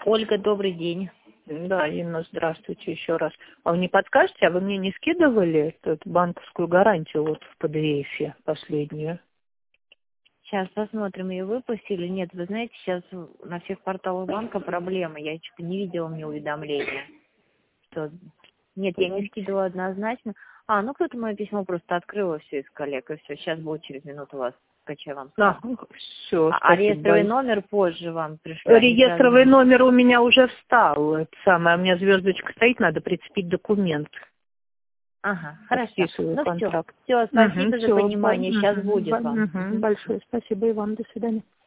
Ольга, добрый день. Да, Инна, здравствуйте еще раз. А вы не подскажете, а вы мне не скидывали эту банковскую гарантию вот в PDF последнюю? Сейчас посмотрим, ее выпустили. Нет, вы знаете, сейчас на всех порталах банка проблемы. Я что-то не видела мне уведомления. Что... Нет, я не скидывала однозначно. Ну кто-то мое письмо просто открыла все из коллег, и все. Сейчас будет через минуту вас скачаю вам. Да, все, А реестровый номер позже вам пришлю. Реестровый номер у меня уже встал. Это самое, у меня звездочка стоит, надо прицепить документ. Ага, хорошо. Подписываю контракт. Все, спасибо за понимание. Сейчас будет вам. Большое спасибо и вам. До свидания.